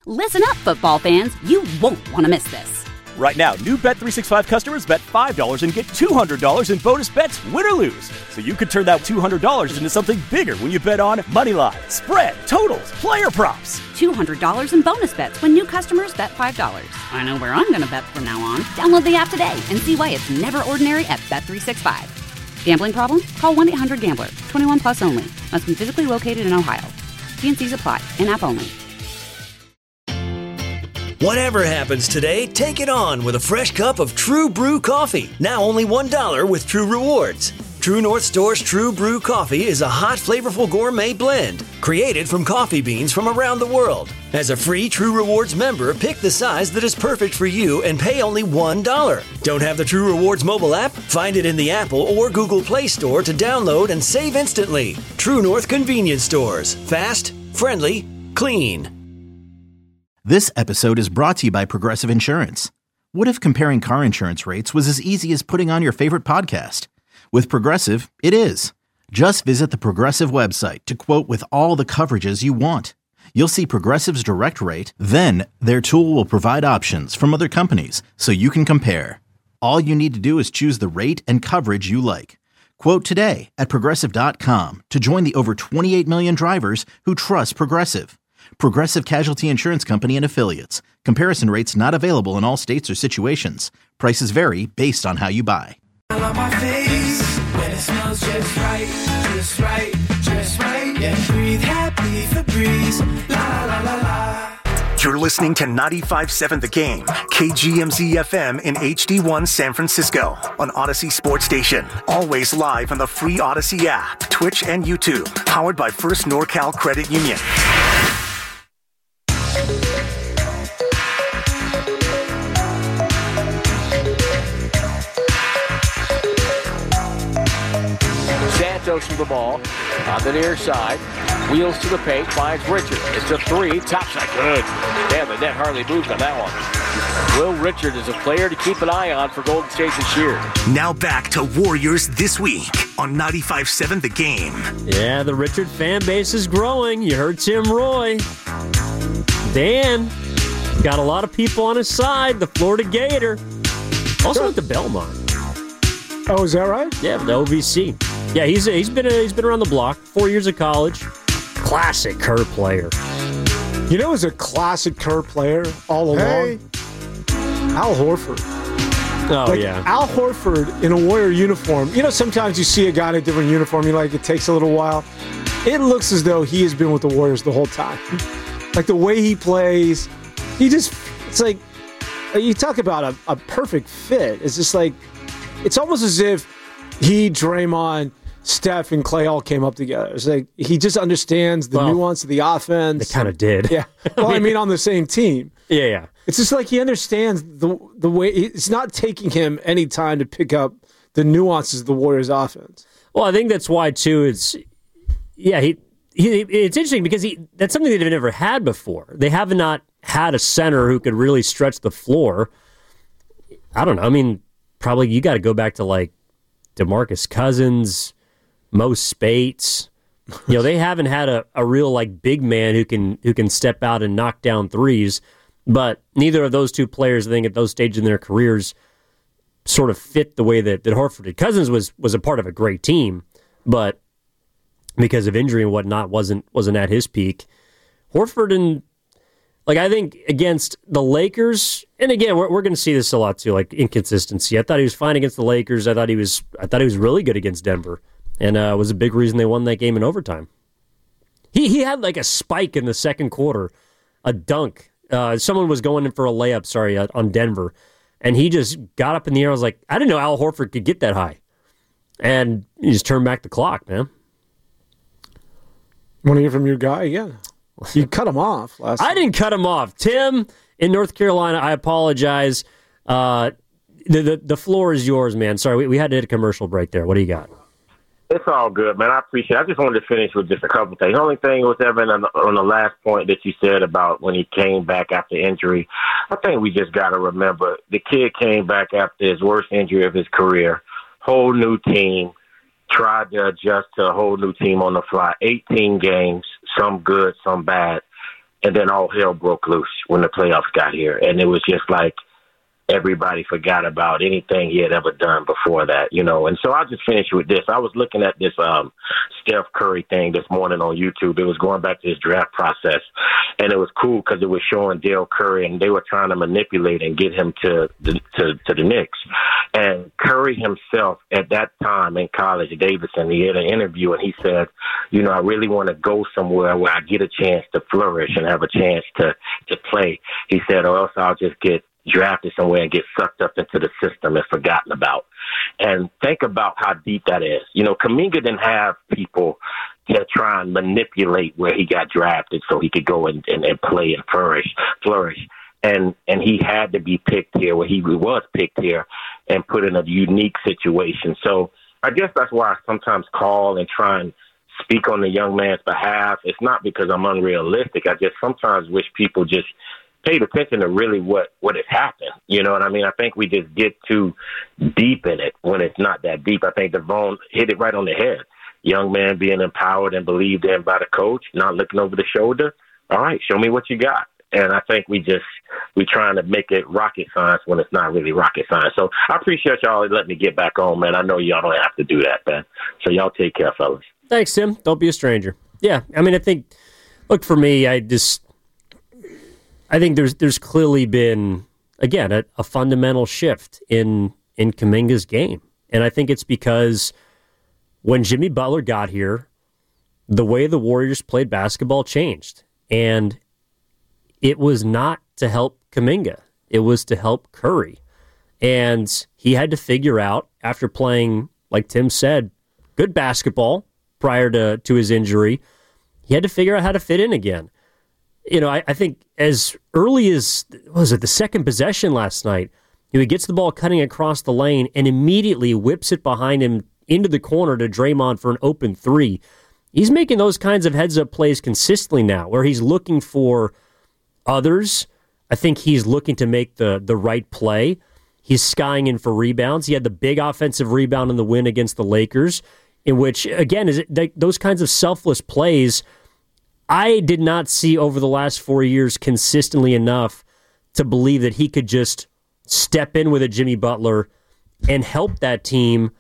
Listen up, football fans. You won't want to miss this. Right now, new Bet365 customers bet $5 and get $200 in bonus bets, win or lose. So you could turn that $200 into something bigger when you bet on money line, spread, totals, player props. $200 in bonus bets when new customers bet $5. I know where I'm going to bet from now on. Download the app today and see why it's never ordinary at Bet365. Gambling problem? Call 1-800-GAMBLER. 21 plus only. Must be physically located in Ohio. T&Cs apply. In-app only. Whatever happens today, take it on with a fresh cup of True Brew coffee. Now only $1 with True Rewards. True North Store's True Brew coffee is a hot, flavorful gourmet blend created from coffee beans from around the world. As a free True Rewards member, pick the size that is perfect for you and pay only $1. Don't have the True Rewards mobile app? Find it in the Apple or Google Play Store to download and save instantly. True North Convenience Stores. Fast, friendly, clean. This episode is brought to you by Progressive Insurance. What if comparing car insurance rates was as easy as putting on your favorite podcast? With Progressive, it is. Just visit the Progressive website to quote with all the coverages you want. You'll see Progressive's direct rate, then their tool will provide options from other companies so you can compare. All you need to do is choose the rate and coverage you like. Quote today at Progressive.com to join the over 28 million drivers who trust Progressive. Progressive Casualty Insurance Company and Affiliates. Comparison rates not available in all states or situations. Prices vary based on how you buy. On my face, when it smells just right, just right, just right. Yeah, breathe happy Febreze, la la la la. You're listening to 95.7 The Game, KGMZ FM in HD1 San Francisco on Odyssey Sports Station. Always live on the free Odyssey app, Twitch, and YouTube. Powered by First NorCal Credit Union. Santos with the ball on the near side. Wheels to the paint, finds Richard. It's a three, topside, good. Damn, the net hardly moved on that one. Will Richard is a player to keep an eye on for Golden State this year. Now back to Warriors This Week on 95.7 The Game. Yeah, the Richard fan base is growing. You heard Tim Roy. Dan got a lot of people on his side. The Florida Gator. Also went to Belmont. Oh, is that right? Yeah, the OVC. Yeah, he's been around the block. 4 years of college. Classic Kerr player. You know who's a classic Kerr player all along? Al Horford. Oh, yeah. Al Horford in a Warrior uniform. You know, sometimes you see a guy in a different uniform, you're like, it takes a little while. It looks as though he has been with the Warriors the whole time. Like, the way he plays, it's like, you talk about a perfect fit. It's just like, it's almost as if he, Draymond, Steph, and Clay all came up together. It's like he just understands the nuance of the offense. They kind of did. Yeah. Well, I mean, on the same team. Yeah. It's just like he understands the way. It's not taking him any time to pick up the nuances of the Warriors' offense. Well, I think that's why, too, it's interesting because that's something they've never had before. They have not had a center who could really stretch the floor. I don't know. I mean, probably you got to go back to like DeMarcus Cousins, Mo Spates. You know, they haven't had a real like big man who can step out and knock down threes. But neither of those two players, I think, at those stages in their careers, sort of fit the way that Horford did. Cousins was a part of a great team, but because of injury and whatnot, wasn't at his peak. Horford and I think against the Lakers, and again, we're going to see this a lot too, like inconsistency. I thought he was fine against the Lakers. I thought he was really good against Denver, and was a big reason they won that game in overtime. He had like a spike in the second quarter, a dunk. Someone was going in for a layup, on Denver, and he just got up in the air. I was like, I didn't know Al Horford could get that high, and he just turned back the clock, man. Want to hear from your guy again? You cut him off last time. I didn't cut him off. Tim in North Carolina, I apologize. The floor is yours, man. Sorry, we had to hit a commercial break there. What do you got? It's all good, man. I appreciate it. I just wanted to finish with just a couple things. The only thing was, Evan, on the last point that you said about when he came back after injury, I think we just got to remember the kid came back after his worst injury of his career, whole new team, tried to adjust to a whole new team on the fly, 18 games, some good, some bad. And then all hell broke loose when the playoffs got here. And it was just like everybody forgot about anything he had ever done before that, you know. And so I'll just finish with this. I was looking at this Steph Curry thing this morning on YouTube. It was going back to his draft process. And it was cool because it was showing Dale Curry, and they were trying to manipulate and get him to the Knicks. And Curry himself at that time in college, Davidson, he had an interview, and he said, you know, I really want to go somewhere where I get a chance to flourish and have a chance to play. He said, or else I'll just get drafted somewhere and get sucked up into the system and forgotten about. And think about how deep that is. You know, Kuminga didn't have people to try and manipulate where he got drafted so he could go and play and flourish. And he had to be picked here where he was picked here and put in a unique situation. So I guess that's why I sometimes call and try and speak on the young man's behalf. It's not because I'm unrealistic. I just sometimes wish people just paid attention to really what has happened. You know what I mean? I think we just get too deep in it when it's not that deep. I think Devon hit it right on the head. Young man being empowered and believed in by the coach, not looking over the shoulder. All right, show me what you got. And I think we trying to make it rocket science when it's not really rocket science. So I appreciate y'all letting me get back on, man. I know y'all don't have to do that, man. So y'all take care, fellas. Thanks, Tim. Don't be a stranger. Yeah, I mean, I think, look, for me, I think there's clearly been, again, a fundamental shift in Kuminga's game. And I think it's because when Jimmy Butler got here, the way the Warriors played basketball changed. And it was not to help Kuminga. It was to help Curry. And he had to figure out, after playing, like Tim said, good basketball prior to his injury, he had to figure out how to fit in again. You know, I think as early as, the second possession last night, he gets the ball cutting across the lane and immediately whips it behind him into the corner to Draymond for an open three. He's making those kinds of heads-up plays consistently now, where he's looking for others. I think he's looking to make the right play. He's skying in for rebounds. He had the big offensive rebound in the win against the Lakers, in which, again, those kinds of selfless plays I did not see over the last 4 years consistently enough to believe that he could just step in with a Jimmy Butler and help that team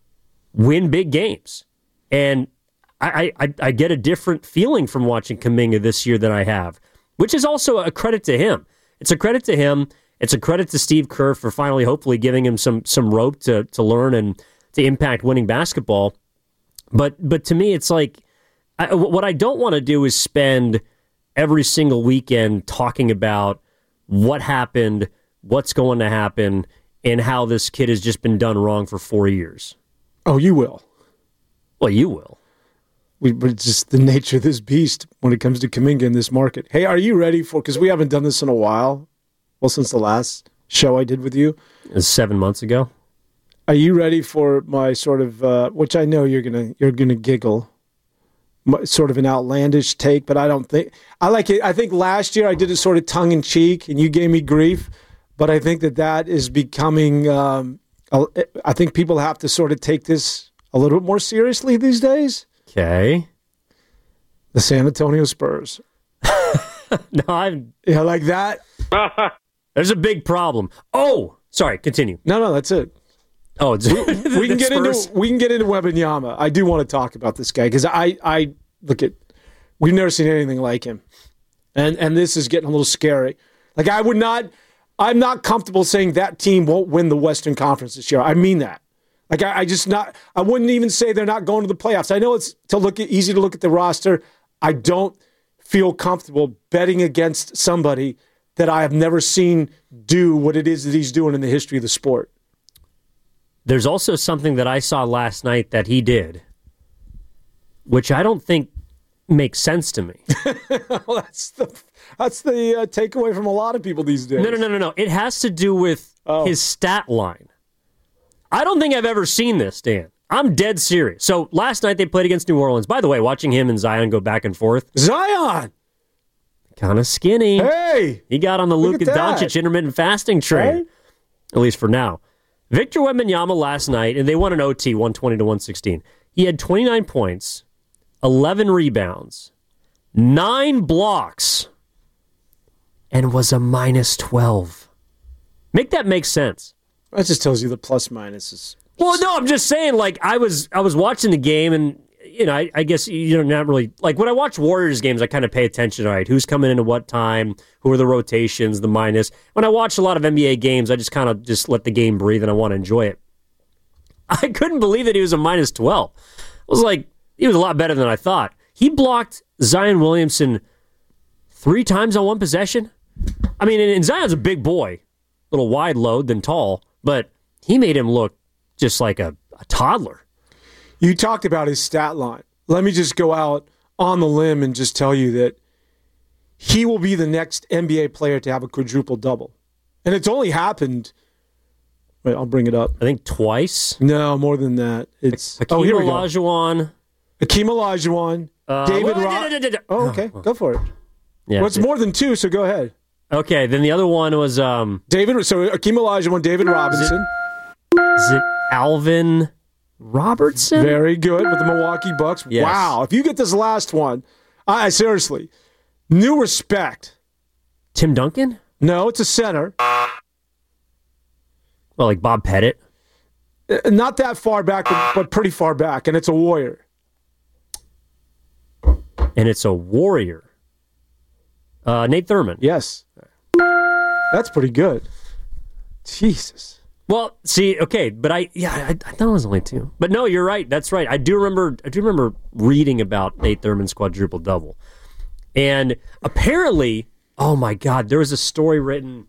win big games. And I get a different feeling from watching Kuminga this year than I have, which is also a credit to him. It's a credit to him. It's a credit to Steve Kerr for finally, hopefully, giving him some rope to learn and to impact winning basketball. But to me, it's like, what I don't want to do is spend every single weekend talking about what happened, what's going to happen, and how this kid has just been done wrong for 4 years. Oh, you will. Well, you will. But it's just the nature of this beast when it comes to Kuminga in this market. Hey, are you ready for, because we haven't done this in a while, well, since the last show I did with you. It was 7 months ago. Are you ready for my sort of, which I know you're gonna giggle, sort of an outlandish take, but I don't think, I like it. I think last year I did it sort of tongue in cheek and you gave me grief, but I think that is becoming, I think people have to sort of take this a little bit more seriously these days. Okay. The San Antonio Spurs. Yeah, like that. There's a big problem. Oh, sorry, continue. No, that's it. Oh, it's we can get into Wembanyama. I do want to talk about this guy because I look at, we've never seen anything like him, and this is getting a little scary. Like I'm not comfortable saying that team won't win the Western Conference this year. I mean that. Like I wouldn't even say they're not going to the playoffs. I know it's easy to look at the roster. I don't feel comfortable betting against somebody that I have never seen do what it is that he's doing in the history of the sport. There's also something that I saw last night that he did, which I don't think makes sense to me. Well, that's the takeaway from a lot of people these days. No. It has to do with his stat line. I don't think I've ever seen this, Dan. I'm dead serious. So last night they played against New Orleans. By the way, watching him and Zion go back and forth. Zion! Kind of skinny. Hey! He got on the Luka Doncic intermittent fasting train, right? At least for now. Victor Wembanyama last night, and they won an OT 120-116. He had 29 points, 11 rebounds, 9 blocks, and was a -12. Make that make sense. That just tells you the plus minus is. Well, no, I'm just saying, like, I was watching the game, and, you know, I guess, you know, not really, like, when I watch Warriors games, I kind of pay attention, all right, who's coming in at what time, who are the rotations, the minus. When I watch a lot of NBA games, I just kind of just let the game breathe, and I want to enjoy it. I couldn't believe that he was a -12. I was like, he was a lot better than I thought. He blocked Zion Williamson 3 times on one possession. I mean, and Zion's a big boy, a little wide load than tall, but he made him look just like a toddler. You talked about his stat line. Let me just go out on the limb and just tell you that he will be the next NBA player to have a quadruple-double. And it's only happened, wait, I'll bring it up. I think twice. No, more than that. It's Hakeem here we go. Olajuwon. Hakeem Olajuwon. David Robinson. Oh, okay. Go for it. Yeah. Well, it's more than 2, so go ahead. Okay, then the other one was... David. So Hakeem Olajuwon, David Robinson. Is it Alvin Robertson? Very good with the Milwaukee Bucks. Yes. Wow. If you get this last one, I seriously, new respect. Tim Duncan? No, it's a center. Well, like Bob Pettit? Not that far back, but pretty far back, and it's a Warrior. And it's a Warrior. Nate Thurman. Yes. That's pretty good. Jesus. Well, see, okay, but I thought it was only 2. But no, you're right. That's right. I do remember reading about Nate Thurman's quadruple double. And apparently, oh my God, there was a story written.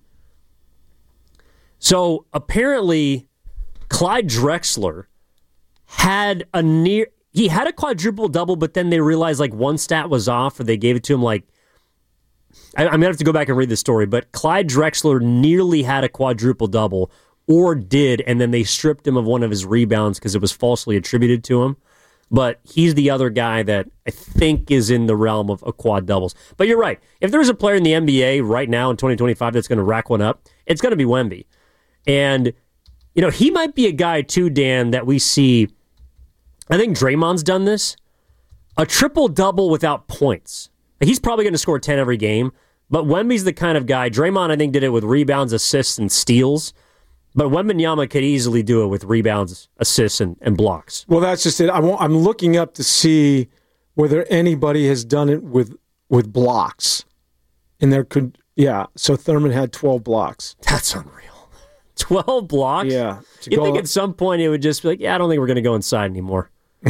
So apparently, Clyde Drexler had a quadruple double, but then they realized like one stat was off, or they gave it to him like. I'm gonna have to go back and read the story, but Clyde Drexler nearly had a quadruple double, or did, and then they stripped him of one of his rebounds because it was falsely attributed to him. But he's the other guy that I think is in the realm of quad doubles. But you're right. If there's a player in the NBA right now in 2025 that's going to rack one up, it's going to be Wemby. And, you know, he might be a guy too, Dan, that we see. I think Draymond's done this. A triple-double without points. He's probably going to score 10 every game, but Wemby's the kind of guy. Draymond, I think, did it with rebounds, assists, and steals. But Wembanyama could easily do it with rebounds, assists, and blocks. Well, that's just it. I'm looking up to see whether anybody has done it with blocks. And there could, yeah. So Thurman had 12 blocks. That's unreal. 12 blocks? Yeah. You think at some point it would just be like, yeah, I don't think we're going to go inside anymore.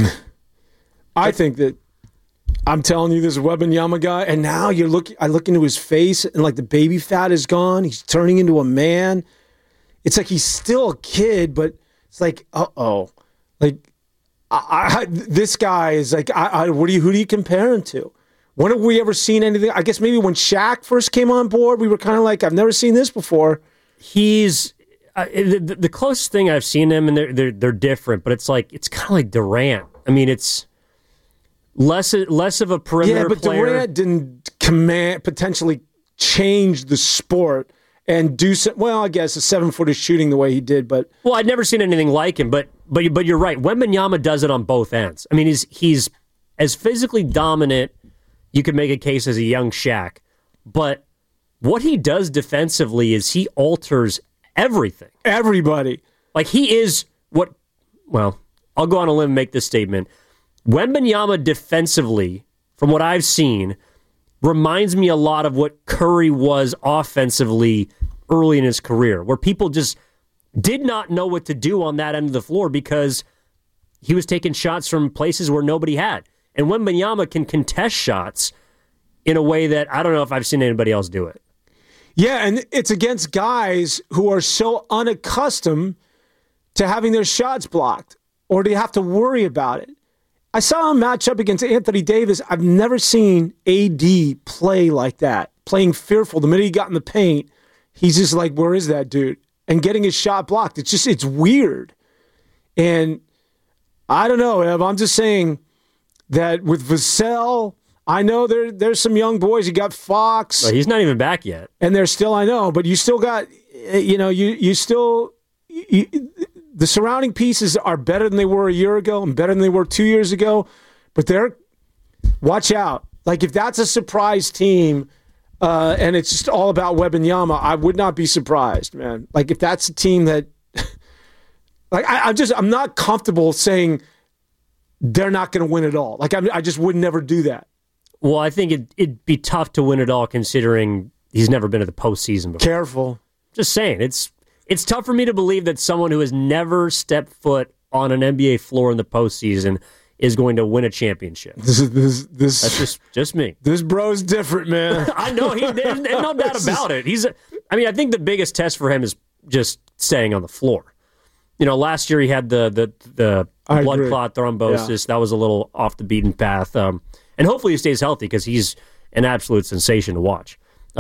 I think that, I'm telling you, this Wembanyama guy, and now I look into his face, and like the baby fat is gone. He's turning into a man. It's like he's still a kid, but it's like, uh-oh. Like, this guy is like, who do you compare him to? When have we ever seen anything? I guess maybe when Shaq first came on board, we were kind of like, I've never seen this before. He's the closest thing I've seen him, and they're different, but it's kind of like Durant. I mean, it's less of a perimeter player. Durant didn't potentially change the sport and do some, well, I guess a 7-footer shooting the way he did, but well, I'd never seen anything like him. But you're right. Wembanyama does it on both ends. I mean, he's as physically dominant. You could make a case as a young Shaq, but what he does defensively is he alters everything. Everybody, like he is what? Well, I'll go on a limb and make this statement. Wembanyama defensively, from what I've seen, reminds me a lot of what Curry was offensively early in his career, where people just did not know what to do on that end of the floor because he was taking shots from places where nobody had. And Wembanyama can contest shots in a way that I don't know if I've seen anybody else do it. Yeah, and it's against guys who are so unaccustomed to having their shots blocked or to have to worry about it. I saw him match up against Anthony Davis. I've never seen AD play like that, playing fearful. The minute he got in the paint, he's just like, where is that dude? And getting his shot blocked. It's weird. And I don't know, Ev, I'm just saying that with Vassell, I know there's some young boys. You got Fox. Well, he's not even back yet. And they're still, I know, but you still got, you still... The surrounding pieces are better than they were a year ago and better than they were 2 years ago. But watch out. Like, if that's a surprise team, and it's just all about Wembanyama, I would not be surprised, man. Like, if that's a team that, like, I'm not comfortable saying they're not going to win it all. Like, I just would never do that. Well, I think it'd be tough to win it all considering he's never been to the postseason before. Careful. Just saying, it's tough for me to believe that someone who has never stepped foot on an NBA floor in the postseason is going to win a championship. That's just me. This bro's different, man. I know. There's no doubt about it. I think the biggest test for him is just staying on the floor. You know, last year he had the blood clot thrombosis. Yeah. That was a little off the beaten path. And hopefully he stays healthy because he's an absolute sensation to watch.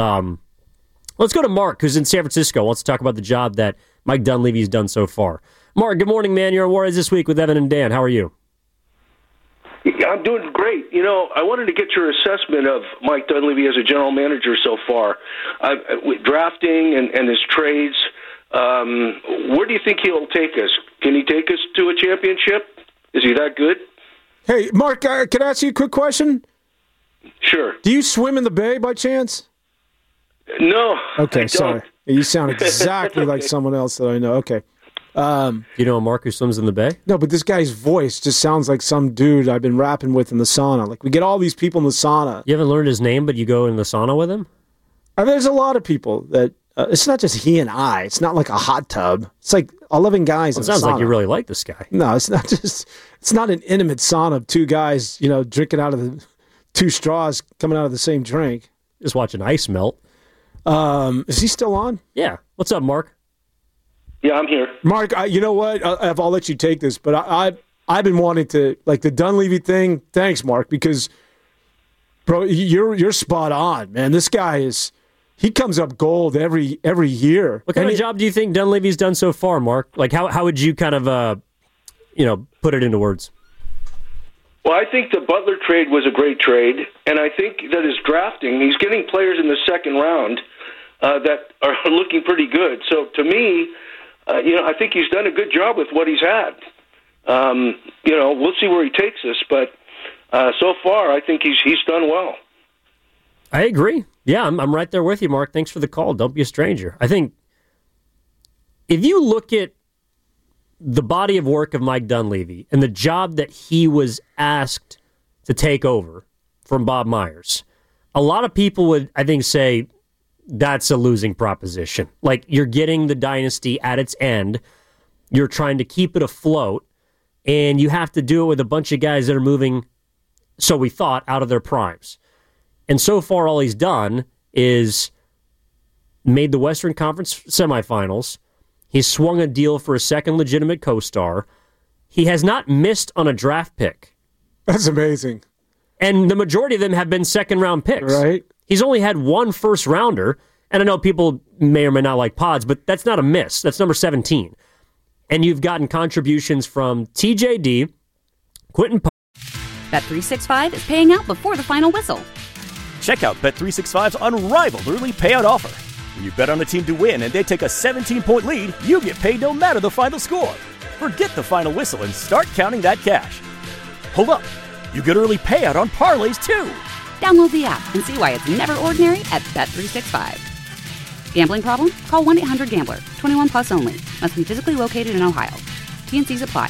Let's go to Mark, who's in San Francisco. Wants to talk about the job that Mike Dunleavy's done so far. Mark, good morning, man. You're on Warriors This Week with Evan and Dan. How are you? Yeah, I'm doing great. You know, I wanted to get your assessment of Mike Dunleavy as a general manager so far. With drafting and his trades, where do you think he'll take us? Can he take us to a championship? Is he that good? Hey, Mark, can I ask you a quick question? Sure. Do you swim in the bay by chance? No. Okay, sorry. You sound exactly like someone else that I know. Okay. You know a Mark who swims in the bay? No, but this guy's voice just sounds like some dude I've been rapping with in the sauna. Like, we get all these people in the sauna. You haven't learned his name, but you go in the sauna with him? There's a lot of people that it's not just he and I. It's not like a hot tub. It's like 11 guys in a sauna. It sounds like you really like this guy. No, it's not just. It's not an intimate sauna of two guys, you know, drinking out of the two straws coming out of the same drink. Just watching ice melt. Is he still on? Yeah. What's up, Mark? Yeah, I'm here. Mark, you know what? I'll let you take this, but I've been wanting to, like, the Dunleavy thing. Thanks, Mark, because, bro, you're spot on, man. This guy he comes up gold every year. What kind of job do you think Dunleavy's done so far, Mark? Like, how would you kind of, put it into words? Well, I think the Butler trade was a great trade, and I think that his drafting, he's getting players in the second round that are looking pretty good. So, to me, I think he's done a good job with what he's had. We'll see where he takes us, but so far, I think he's done well. I agree. Yeah, I'm right there with you, Mark. Thanks for the call. Don't be a stranger. I think if you look at the body of work of Mike Dunleavy and the job that he was asked to take over from Bob Myers, a lot of people would, I think, say that's a losing proposition. Like, you're getting the dynasty at its end. You're trying to keep it afloat, and you have to do it with a bunch of guys that are moving, so we thought, out of their primes. And so far, all he's done is made the Western Conference semifinals. He's swung a deal for a second legitimate co-star. He has not missed on a draft pick. That's amazing. And the majority of them have been second-round picks. Right. He's only had one first-rounder, and I know people may or may not like pods, but that's not a miss. That's number 17. And you've gotten contributions from TJD, Quentin Pope. Bet365 is paying out before the final whistle. Check out Bet365's unrivaled early payout offer. When you bet on a team to win and they take a 17-point lead, you get paid no matter the final score. Forget the final whistle and start counting that cash. Hold up. You get early payout on parlays, too. Download the app and see why it's never ordinary at Bet365. Gambling problem? Call 1-800-GAMBLER. 21 plus only. Must be physically located in Ohio. T&Cs apply.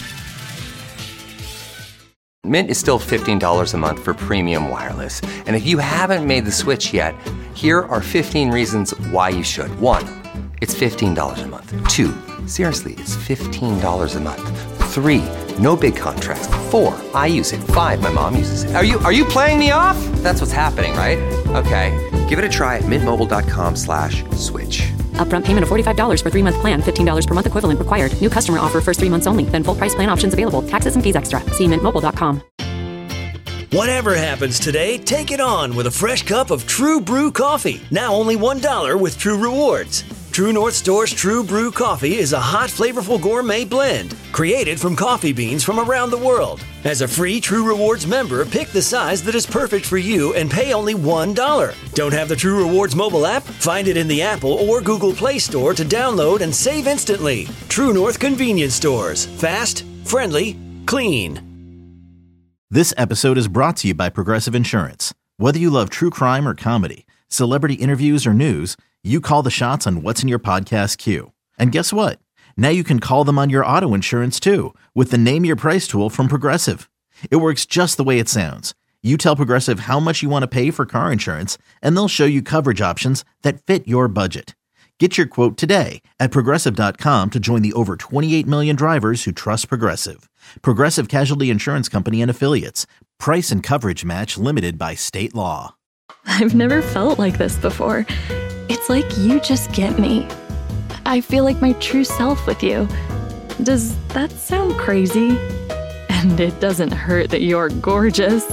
Mint is still $15 a month for premium wireless. And if you haven't made the switch yet, here are 15 reasons why you should. 1, it's $15 a month. 2, seriously, it's $15 a month. 3, no big contracts. 4, I use it. 5, my mom uses it. Are you playing me off? That's what's happening, right? Okay, give it a try at mintmobile.com/switch. Upfront payment of $45 for 3-month plan. $15 per month equivalent required. New customer offer first 3 months only. Then full price plan options available. Taxes and fees extra. See mintmobile.com. Whatever happens today, take it on with a fresh cup of True Brew coffee. Now only $1 with True Rewards. True North Store's True Brew Coffee is a hot, flavorful gourmet blend created from coffee beans from around the world. As a free True Rewards member, pick the size that is perfect for you and pay only $1. Don't have the True Rewards mobile app? Find it in the Apple or Google Play Store to download and save instantly. True North Convenience Stores. Fast, friendly, clean. This episode is brought to you by Progressive Insurance. Whether you love true crime or comedy, Celebrity interviews or news, you call the shots on what's in your podcast queue. And guess what? Now you can call them on your auto insurance too with the Name Your Price tool from Progressive. It works just the way it sounds. You tell Progressive how much you want to pay for car insurance, and they'll show you coverage options that fit your budget. Get your quote today at Progressive.com to join the over 28 million drivers who trust Progressive. Progressive Casualty Insurance Company and Affiliates. Price and coverage match limited by state law. I've never felt like this before. It's like you just get me. I feel like my true self with you. Does that sound crazy? And it doesn't hurt that you're gorgeous.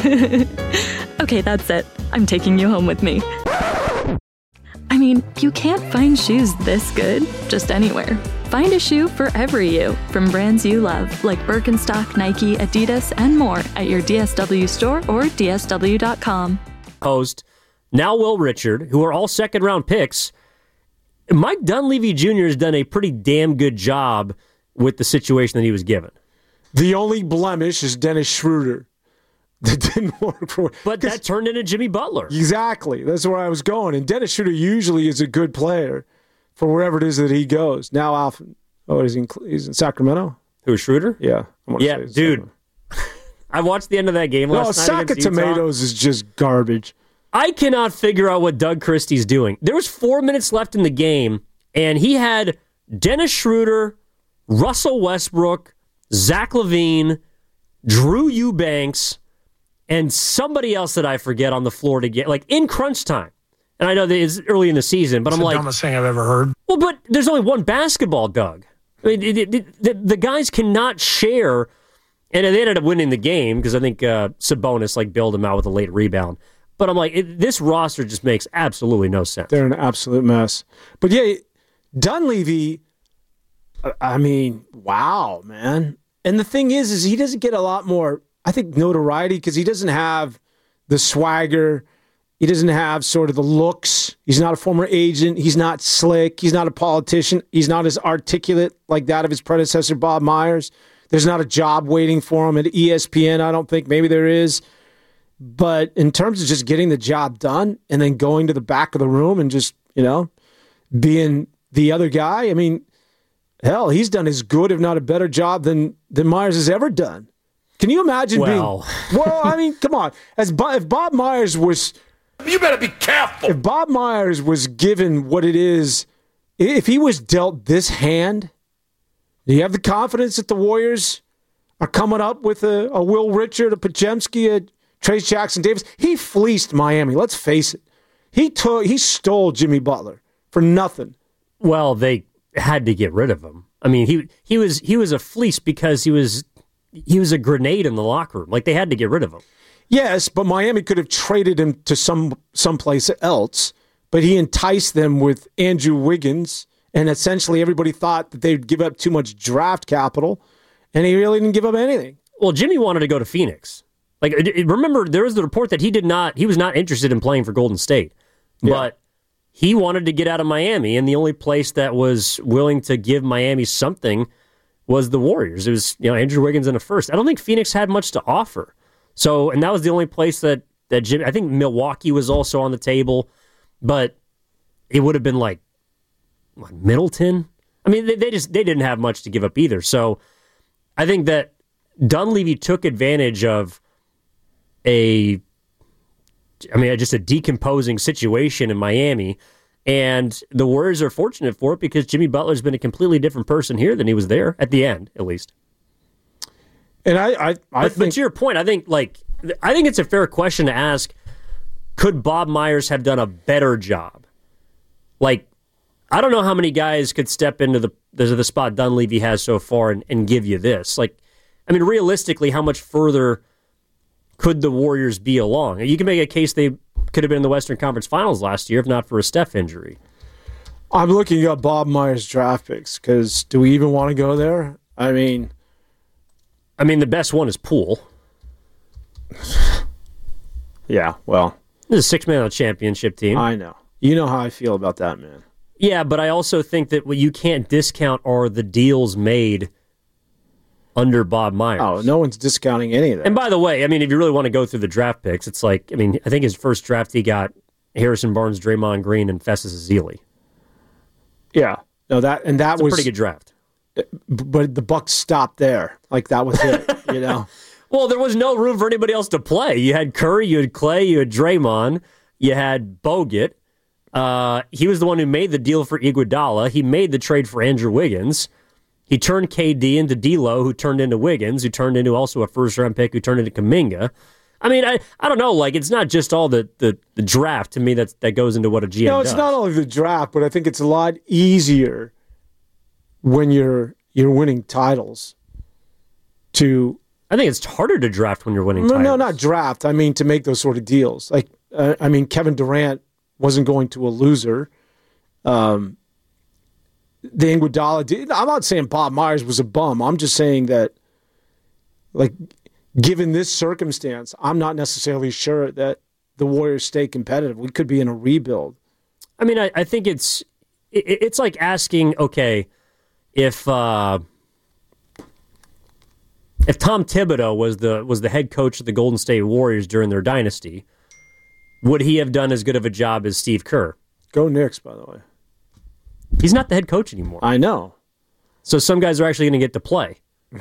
Okay, that's it. I'm taking you home with me. I mean, you can't find shoes this good just anywhere. Find a shoe for every you from brands you love, like Birkenstock, Nike, Adidas, and more at your DSW store or DSW.com. Host, now Will Richard, who are all second-round picks. Mike Dunleavy Jr. has done a pretty damn good job with the situation that he was given. The only blemish is Dennis Schroeder. That didn't work for. But that turned into Jimmy Butler. Exactly. That's where I was going. And Dennis Schroeder usually is a good player for wherever it is that he goes. Now, he's in Sacramento? Who, Schroeder? Yeah. Yeah, dude. I watched the end of that game last night. Sack of Tomatoes is just garbage. I cannot figure out what Doug Christie's doing. There was 4 minutes left in the game, and he had Dennis Schroeder, Russell Westbrook, Zach LaVine, Drew Eubanks, and somebody else that I forget on the floor to get, like, in crunch time. And I know that it's early in the season, but I'm like... It's the dumbest thing I've ever heard. Well, but there's only one basketball, Doug. I mean, the guys cannot share... And they ended up winning the game because I think Sabonis bailed him out with a late rebound. But I'm like, this roster just makes absolutely no sense. They're an absolute mess. But yeah, Dunleavy, I mean, wow, man. And the thing is he doesn't get a lot more, I think, notoriety because he doesn't have the swagger. He doesn't have sort of the looks. He's not a former agent. He's not slick. He's not a politician. He's not as articulate like that of his predecessor, Bob Myers. There's not a job waiting for him at ESPN, I don't think. Maybe there is. But in terms of just getting the job done and then going to the back of the room and just, being the other guy, I mean, hell, he's done as good, if not a better job than Myers has ever done. Can you imagine being... Well, I mean, come on. If Bob Myers was... You better be careful. If Bob Myers was given what it is, if he was dealt this hand... Do you have the confidence that the Warriors are coming up with a Will Richard, a Podziemski, a Trace Jackson Davis? He fleeced Miami. Let's face it. He stole Jimmy Butler for nothing. Well, they had to get rid of him. I mean, he was a fleece because he was a grenade in the locker room. Like, they had to get rid of him. Yes, but Miami could have traded him to someplace else. But he enticed them with Andrew Wiggins. And essentially everybody thought that they'd give up too much draft capital, and he really didn't give up anything. Well, Jimmy wanted to go to Phoenix. Like, remember, there was the report that he was not interested in playing for Golden State. But he wanted to get out of Miami, and the only place that was willing to give Miami something was the Warriors. It was, Andrew Wiggins in a first. I don't think Phoenix had much to offer. So, and that was the only place that Jimmy, I think Milwaukee was also on the table, but it would have been like, Middleton? I mean, they didn't have much to give up either. So I think that Dunleavy took advantage of just a decomposing situation in Miami, and the Warriors are fortunate for it because Jimmy Butler's been a completely different person here than he was there at the end, at least. And I think, but to your point, I think it's a fair question to ask: could Bob Myers have done a better job? Like, I don't know how many guys could step into the spot Dunleavy has so far and give you this. Like, I mean, realistically, how much further could the Warriors be along? You can make a case they could have been in the Western Conference Finals last year if not for a Steph injury. I'm looking up Bob Myers draft picks because do we even want to go there? I mean, the best one is Poole. Yeah, well. This is a six-man championship team. I know. You know how I feel about that, man. Yeah, but I also think that what you can't discount are the deals made under Bob Myers. Oh, no one's discounting any of that. And by the way, I mean, if you really want to go through the draft picks, it's like, I mean, I think his first draft he got Harrison Barnes, Draymond Green, and Festus Ezeli. Yeah. No, that It's was a pretty good draft. But the Bucks stopped there. Like, that was it, you know? Well, there was no room for anybody else to play. You had Curry, you had Clay, you had Draymond, you had Bogut. He was the one who made the deal for Iguodala. He made the trade for Andrew Wiggins. He turned KD into D'Lo, who turned into Wiggins, who turned into also a first-round pick, who turned into Kuminga. I mean, I don't know. Like, it's not just all the draft. To me, that goes into what a GM does. No, it's not only the draft, but I think it's a lot easier when you're winning titles to... I think it's harder to draft when you're winning titles. No, not draft. I mean, to make those sort of deals. Like, Kevin Durant wasn't going to a loser. The Iguodala did. I'm not saying Bob Myers was a bum. I'm just saying that, like, given this circumstance, I'm not necessarily sure that the Warriors stay competitive. We could be in a rebuild. I mean, I think it's like asking, okay, if Tom Thibodeau was the head coach of the Golden State Warriors during their dynasty, would he have done as good of a job as Steve Kerr? Go Knicks, by the way. He's not the head coach anymore. I know. So some guys are actually going to get to play.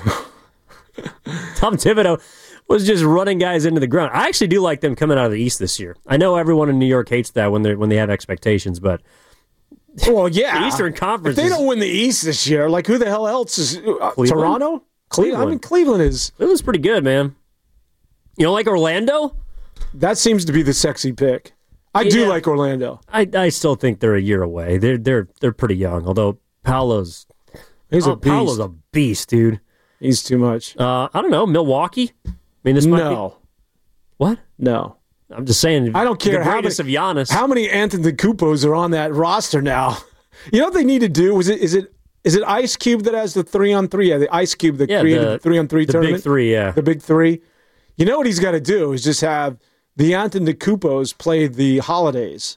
Tom Thibodeau was just running guys into the ground. I actually do like them coming out of the East this year. I know everyone in New York hates that when they have expectations, but well, yeah, the Eastern Conference. If they don't win the East this year, like, who the hell else is Toronto? Cleveland. I mean, Cleveland is. It was pretty good, man. You know, like Orlando. That seems to be the sexy pick. I do like Orlando. I still think they're a year away. They're pretty young. Although Paolo's a beast. Paolo's a beast, dude. He's too much. I don't know. Milwaukee. I mean, this might be. What? No. I'm just saying. I don't care the greatest of Giannis. How many Antetokounmpos are on that roster now? You know what they need to do? Is it Ice Cube that has the 3-on-3? Yeah, the Ice Cube that created the 3-on-3 tournament. The big three, yeah. The big three. You know what he's got to do is just have the Antetokounmpos play the holidays.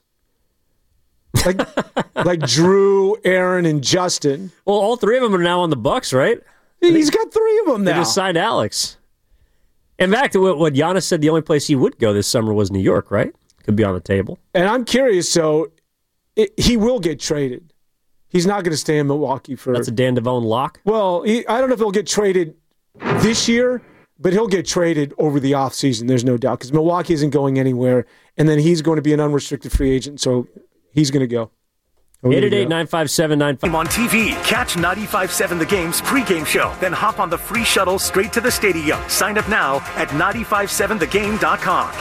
Like Drew, Aaron, and Justin. Well, all three of them are now on the Bucks, right? He's got three of them now. They just signed Alex. In fact, what Giannis said, the only place he would go this summer was New York, right? Could be on the table. And I'm curious, so he will get traded. He's not going to stay in Milwaukee for... That's a Dan Devone lock? Well, I don't know if he'll get traded this year, but he'll get traded over the offseason, there's no doubt, because Milwaukee isn't going anywhere, and then he's going to be an unrestricted free agent, so he's going to go. 888-957-95. On TV, catch 95.7 The Game's pregame show. Then hop on the free shuttle straight to the stadium. Sign up now at 957thegame.com.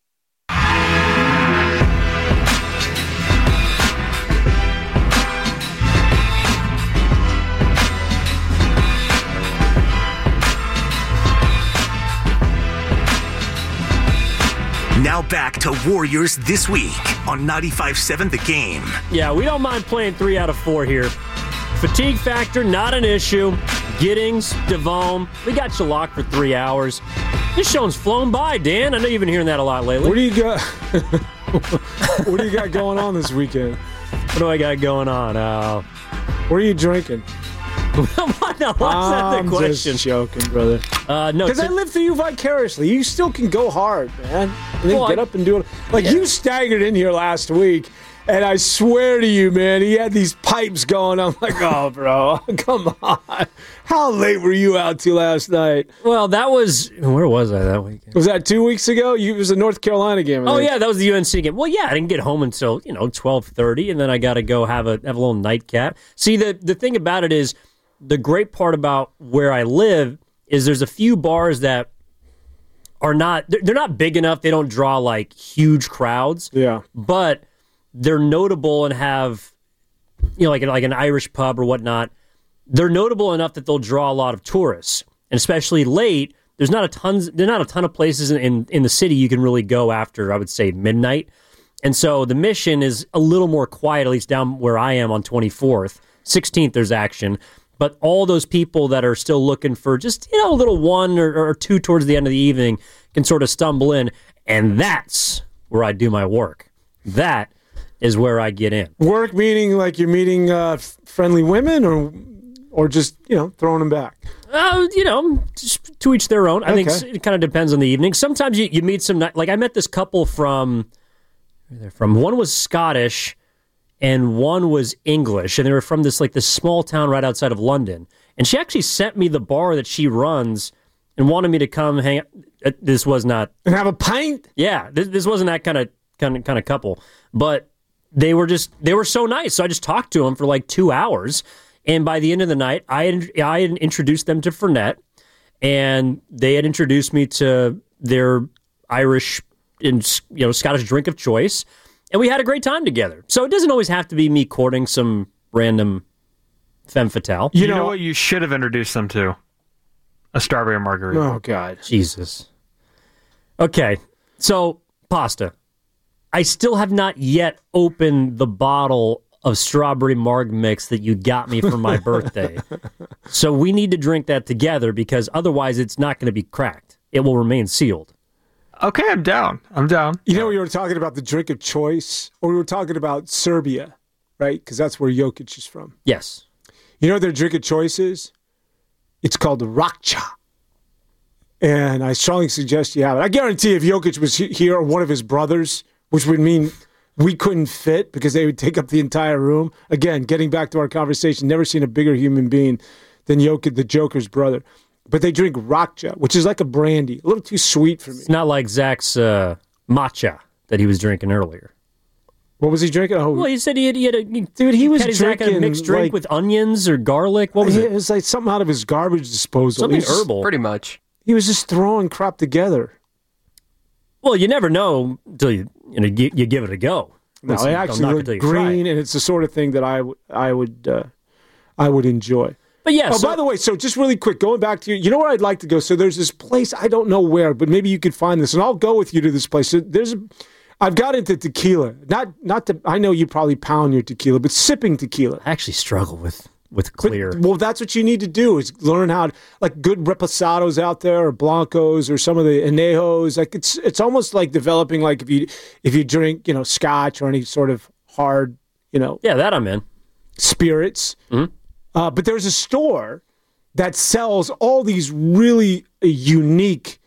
Now back to Warriors This Week on 95.7 The Game. Yeah, we don't mind playing 3 out of 4 here. Fatigue factor, not an issue. Giddings, Devone, we got you locked for 3 hours. This show's flown by, Dan. I know you've been hearing that a lot lately. What do you got? What do you got going on this weekend? What do I got going on? What are you drinking? What? Now, what's that the question? I'm just joking, brother. No, because I live through you vicariously. You still can go hard, man. And then get up and do it. Like, you staggered in here last week, and I swear to you, man, he had these pipes going. I'm like, oh, bro, come on. How late were you out to last night? Well, that was... Where was I that weekend? Was that 2 weeks ago? It was a North Carolina game. Oh, yeah, that was the UNC game. Well, yeah, I didn't get home until, 12:30, and then I got to go have a little nightcap. See, the thing about it is, the great part about where I live is there's a few bars that are not, they're not big enough. They don't draw like huge crowds. Yeah. But they're notable and have, like an Irish pub or whatnot. They're notable enough that they'll draw a lot of tourists. And especially late, there's not a ton of places in the city you can really go after, I would say, midnight. And so the Mission is a little more quiet, at least down where I am on 24th. 16th, there's action. But all those people that are still looking for just, a little 1 or 2 towards the end of the evening can sort of stumble in. And that's where I do my work. That is where I get in. Work meaning like you're meeting friendly women or just, throwing them back? Just to each their own. I think it kind of depends on the evening. Sometimes you meet some, like I met this couple from, they're from. One was Scottish and one was English, and they were from this small town right outside of London. And she actually sent me the bar that she runs and wanted me to come hang. This was not and have a pint. Yeah, this wasn't that kind of couple, but they were so nice. So I just talked to them for 2 hours, and by the end of the night, I had introduced them to Fernet, and they had introduced me to their Irish and Scottish drink of choice, and we had a great time together. So it doesn't always have to be me courting some random femme fatale. You know what you should have introduced them to? A strawberry margarita. Oh, God. Jesus. Okay, so pasta. I still have not yet opened the bottle of strawberry marg mix that you got me for my birthday. So we need to drink that together because otherwise it's not going to be cracked. It will remain sealed. Okay, I'm down. You know, we were talking about the drink of choice, or we were talking about Serbia, right? Because that's where Jokic is from. Yes. You know what their drink of choice is? It's called Rakcha. And I strongly suggest you have it. I guarantee if Jokic was here or one of his brothers, which would mean we couldn't fit because they would take up the entire room. Again, getting back to our conversation, never seen a bigger human being than Jokic, the Joker's brother. But they drink Rakcha, which is like a brandy, a little too sweet for me. It's not like Zach's matcha that he was drinking earlier. What was he drinking? Oh, well, he said he had a dude. He was drinking a mixed drink with onions or garlic. What was it? It was like something out of his garbage disposal. Something herbal, pretty much. He was just throwing crap together. Well, you never know until you give it a go. No, it actually looked green, and it's the sort of thing that I would enjoy. But yeah. By the way, so just really quick, going back to you know where I'd like to go. So there's this place, I don't know where, but maybe you could find this, and I'll go with you to this place. So I've got into tequila. I know you probably pound your tequila, but sipping tequila. I actually struggle with clear. Well, that's what you need to do is learn how to, good reposados out there, or blancos, or some of the anejos. It's almost like developing if you drink scotch or any sort of hard Yeah, that I'm in. Spirits. Mm-hmm. But there's a store that sells all these really unique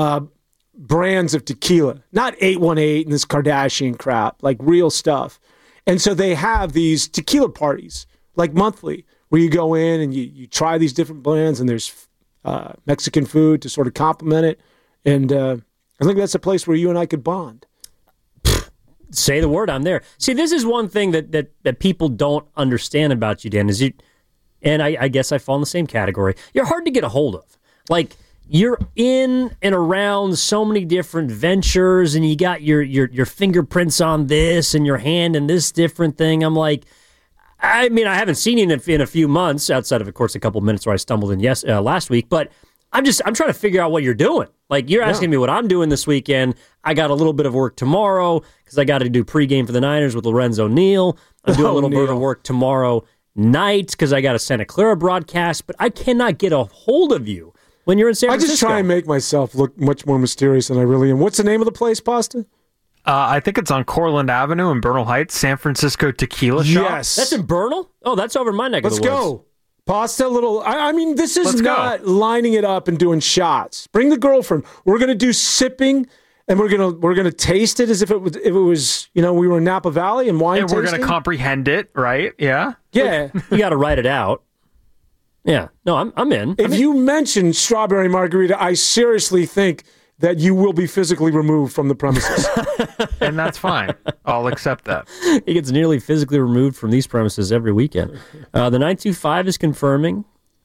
brands of tequila, not 818 and this Kardashian crap, like real stuff. And so they have these tequila parties, monthly, where you go in and you try these different blends, and there's Mexican food to sort of complement it. And I think that's a place where you and I could bond. Say the word, I'm there. See, this is one thing that people don't understand about you, Dan, is you, and I guess I fall in the same category. You're hard to get a hold of. You're in and around so many different ventures, and you got your fingerprints on this and your hand in this different thing. I'm like, I haven't seen you in a few months, outside of course, a couple minutes where I stumbled in last week, but I'm trying to figure out what you're doing. You're asking me what I'm doing this weekend. I got a little bit of work tomorrow because I got to do pregame for the Niners with Lorenzo Neal. I'm doing a little bit of work tomorrow night because I got a Santa Clara broadcast, but I cannot get a hold of you when you're in San Francisco. I just try and make myself look much more mysterious than I really am. What's the name of the place, Pasta? I think it's on Cortland Avenue in Bernal Heights, San Francisco Tequila Shop. Yes. That's in Bernal? Oh, that's over my neck of the woods. Let's go. Pasta, this is not lining it up and doing shots. Bring the girlfriend. We're going to do sipping, and we're gonna taste it as if it was we were in Napa Valley and wine tasting. And we're going to comprehend it, right? Yeah? Yeah. You got to write it out. Yeah. No, I'm in. If you mention strawberry margarita, I seriously think that you will be physically removed from the premises. And that's fine. I'll accept that. He gets nearly physically removed from these premises every weekend. The 925 is confirming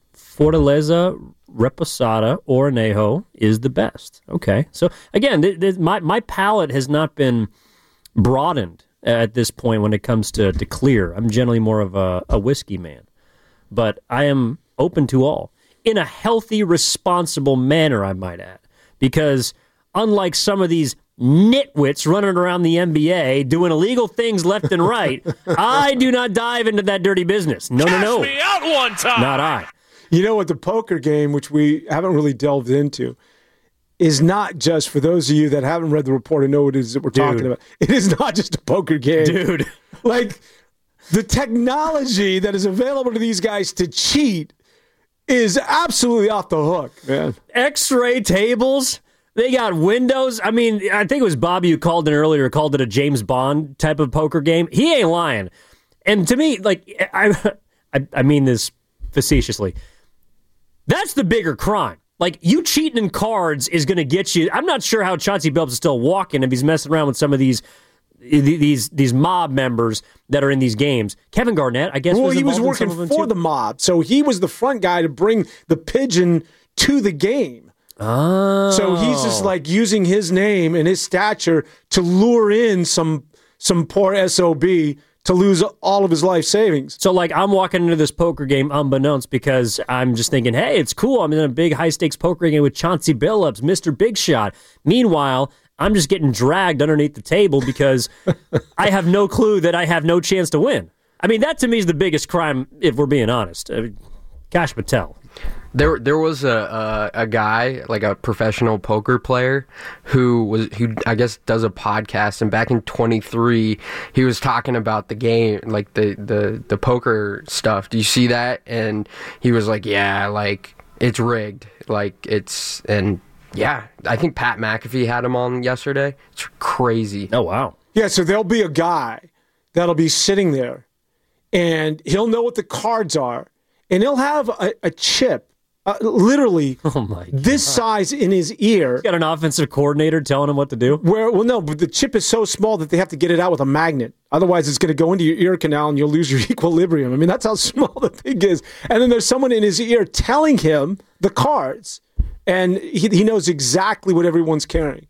Fortaleza Reposada or Anejo is the best. Okay. So, again, my palate has not been broadened at this point when it comes to clear. I'm generally more of a whiskey man. But I am open to all. In a healthy, responsible manner, I might add. Because unlike some of these nitwits running around the NBA doing illegal things left and right, I do not dive into that dirty business. No. Cash me out one time. Not I. You know what, the poker game, which we haven't really delved into, is not just, for those of you that haven't read the report and know what it is that we're talking about, it is not just a poker game. Dude. The technology that is available to these guys to cheat is absolutely off the hook, man. X-ray tables, They got windows. I mean, I think it was Bobby who called it earlier, called it a James Bond type of poker game. He ain't lying. And to me, like, I mean this facetiously. That's the bigger crime. Like, you cheating in cards is going to get you. I'm not sure how Chauncey Billups is still walking if he's messing around with some of these mob members that are in these games. Kevin Garnett, I guess, he was working for the mob, so he was the front guy to bring the pigeon to the game. Oh. So he's just like using his name and his stature to lure in some poor SOB to lose all of his life savings. So, like, I'm walking into this poker game unbeknownst because I'm just thinking, hey, it's cool. I'm in a big high-stakes poker game with Chauncey Billups, Mr. Big Shot. Meanwhile, I'm just getting dragged underneath the table because I have no clue that I have no chance to win. I mean, that to me is the biggest crime, if we're being honest. Kash Patel. There was a guy, like a professional poker player, who I guess does a podcast, and back in 23 he was talking about the game, like the poker stuff. Do you see that? And he was like, yeah, like it's rigged, like it's, and yeah, I think Pat McAfee had him on yesterday. It's crazy. Oh wow. Yeah, so there'll be a guy that'll be sitting there, and he'll know what the cards are, and he'll have a chip. Literally, this size in his ear. He's got an offensive coordinator telling him what to do. No, but the chip is so small that they have to get it out with a magnet. Otherwise, it's going to go into your ear canal and you'll lose your equilibrium. I mean, that's how small the thing is. And then there's someone in his ear telling him the cards, and he knows exactly what everyone's carrying.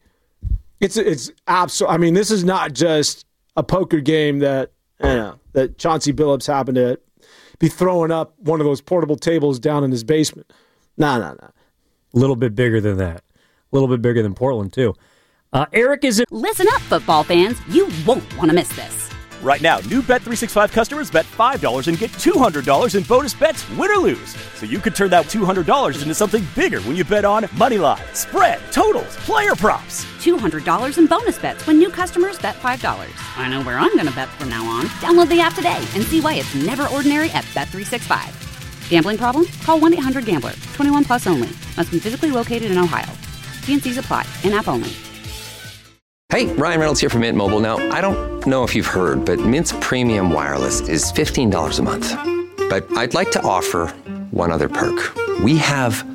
It's absolute. I mean, this is not just a poker game that Chauncey Billups happened to be throwing up one of those portable tables down in his basement. No. A little bit bigger than that. A little bit bigger than Portland, too. Eric is in. Listen up, football fans. You won't want to miss this. Right now, new Bet365 customers bet $5 and get $200 in bonus bets, win or lose. So you could turn that $200 into something bigger when you bet on moneyline, spread, totals, player props. $200 in bonus bets when new customers bet $5. I know where I'm going to bet from now on. Download the app today and see why it's never ordinary at Bet365. Gambling problem? Call 1-800-GAMBLER. 21 plus only. Must be physically located in Ohio. T&Cs apply. In-app only. Hey, Ryan Reynolds here from Mint Mobile. Now, I don't know if you've heard, but Mint's premium wireless is $15 a month. But I'd like to offer one other perk. We have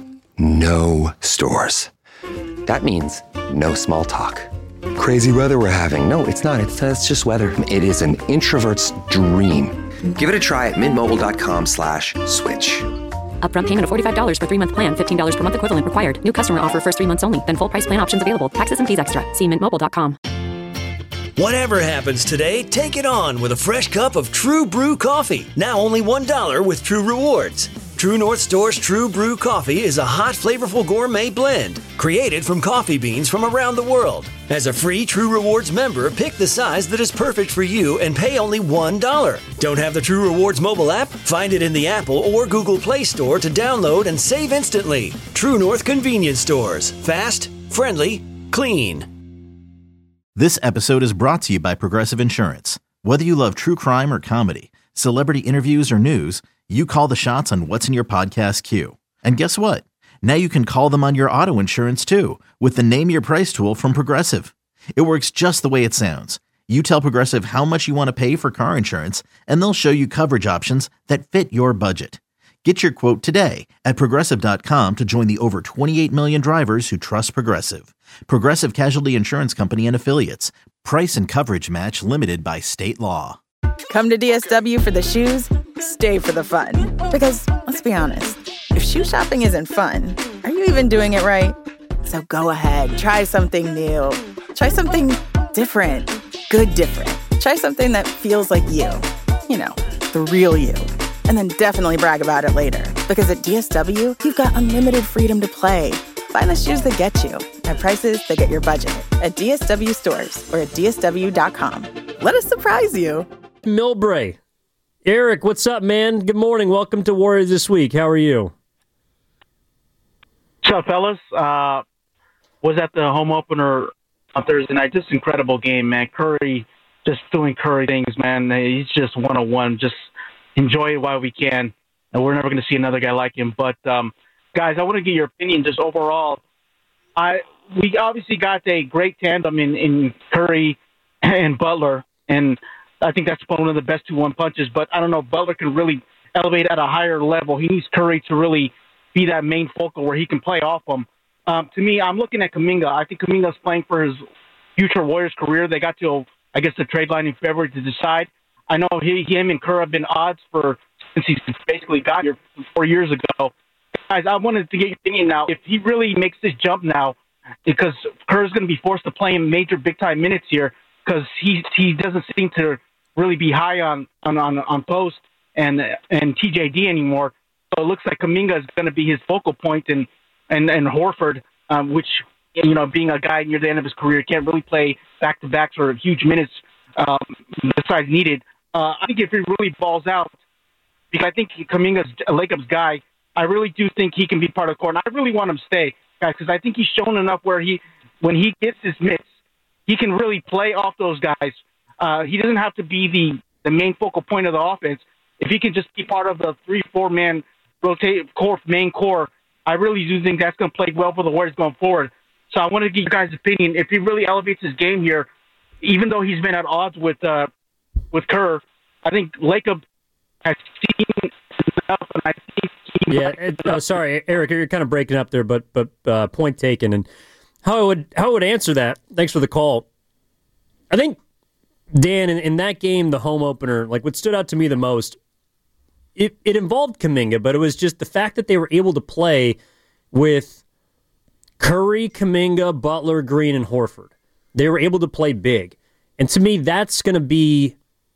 no stores. That means no small talk. Crazy weather we're having. No, it's not. It's just weather. It is an introvert's dream. Give it a try at mintmobile.com/switch. Upfront payment of $45 for 3-month plan, $15 per month equivalent required. New customer offer first 3 months only. Then full price plan options available. Taxes and fees extra. See mintmobile.com. Whatever happens today, take it on with a fresh cup of True Brew coffee. Now only $1 with True Rewards. True North Store's True Brew coffee is a hot, flavorful gourmet blend created from coffee beans from around the world. As a free True Rewards member, pick the size that is perfect for you and pay only $1. Don't have the True Rewards mobile app? Find it in the Apple or Google Play Store to download and save instantly. True North Convenience Stores. Fast, friendly, clean. This episode is brought to you by Progressive Insurance. Whether you love true crime or comedy, celebrity interviews or news, you call the shots on what's in your podcast queue. And guess what? Now you can call them on your auto insurance too with the Name Your Price tool from Progressive. It works just the way it sounds. You tell Progressive how much you want to pay for car insurance, and they'll show you coverage options that fit your budget. Get your quote today at Progressive.com to join the over 28 million drivers who trust Progressive. Progressive Casualty Insurance Company and Affiliates. Price and coverage match limited by state law. Come to DSW for the shoes, stay for the fun. Because, let's be honest, if shoe shopping isn't fun, are you even doing it right? So go ahead, try something new. Try something different. Good different. Try something that feels like you. You know, the real you. And then definitely brag about it later. Because at DSW, you've got unlimited freedom to play. Find the shoes that get you at prices that get your budget at DSW stores or at DSW.com. Let us surprise you. Milbray. Eric, what's up, man? Good morning. Welcome to Warriors This Week. How are you? What's up, fellas? Was at the home opener on Thursday night. Just incredible game, man. Curry just doing Curry things, man. He's just 101. Just enjoy it while we can. And we're never going to see another guy like him. But, guys, I want to get your opinion just overall. we obviously got a great tandem in Curry and Butler, and I think that's one of the best 2-1 punches. But I don't know, Butler can really elevate at a higher level. He needs Curry to really be that main focal where he can play off him. To me, I'm looking at Kuminga. I think Kuminga's playing for his future Warriors career. They got to, I guess, the trade line in February to decide. I know him and Kerr have been odds since he's basically got here 4 years ago. Guys, I wanted to get your opinion now. If he really makes this jump now, because Kerr's going to be forced to play in major big-time minutes here, because he doesn't seem to really be high on post and TJD anymore. So it looks like Kuminga is going to be his focal point, and Horford, which, you know, being a guy near the end of his career, can't really play back-to-backs or huge minutes besides needed. I think if he really balls out, because I think Kuminga's a Lakers guy, I really do think he can be part of the core. And I really want him to stay, guys, because I think he's shown enough where when he gets his mitts, he can really play off those guys. He doesn't have to be the main focal point of the offense. If he can just be part of the 3-4 man main core, I really do think that's going to play well for the Warriors going forward. So I want to get you guys' opinion. If he really elevates his game here, even though he's been at odds with Kerr, I think Lacob has seen enough, and I think sorry, Eric, you're kind of breaking up there, but point taken. And how I would answer that? Thanks for the call. I think, Dan, in that game, the home opener, like what stood out to me the most, it involved Kuminga, but it was just the fact that they were able to play with Curry, Kuminga, Butler, Green, and Horford. They were able to play big. And to me, that's going to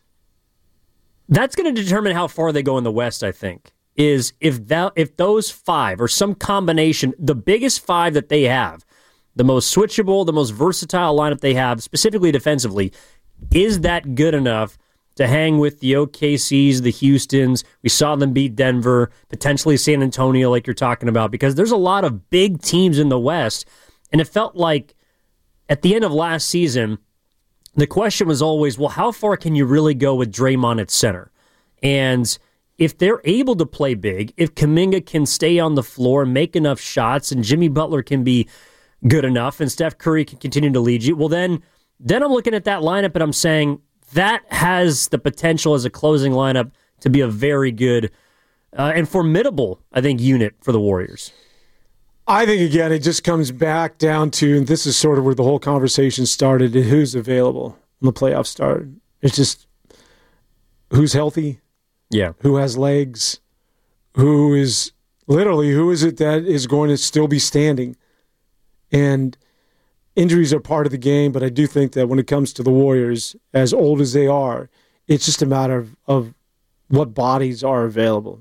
determine how far they go in the West, I think, is if those five or some combination, the biggest five that they have, the most switchable, the most versatile lineup they have, specifically defensively, is that good enough to hang with the OKCs, the Houstons? We saw them beat Denver, potentially San Antonio, like you're talking about, because there's a lot of big teams in the West, and it felt like at the end of last season, the question was always, well, how far can you really go with Draymond at center? And if they're able to play big, if Kuminga can stay on the floor and make enough shots, and Jimmy Butler can be good enough, and Steph Curry can continue to lead you, well, then I'm looking at that lineup and I'm saying that has the potential as a closing lineup to be a very good and formidable, I think, unit for the Warriors. I think, again, it just comes back down to, and this is sort of where the whole conversation started, who's available when the playoffs start. It's just who's healthy, who has legs, who is it that is going to still be standing. And injuries are part of the game, but I do think that when it comes to the Warriors, as old as they are, it's just a matter of what bodies are available.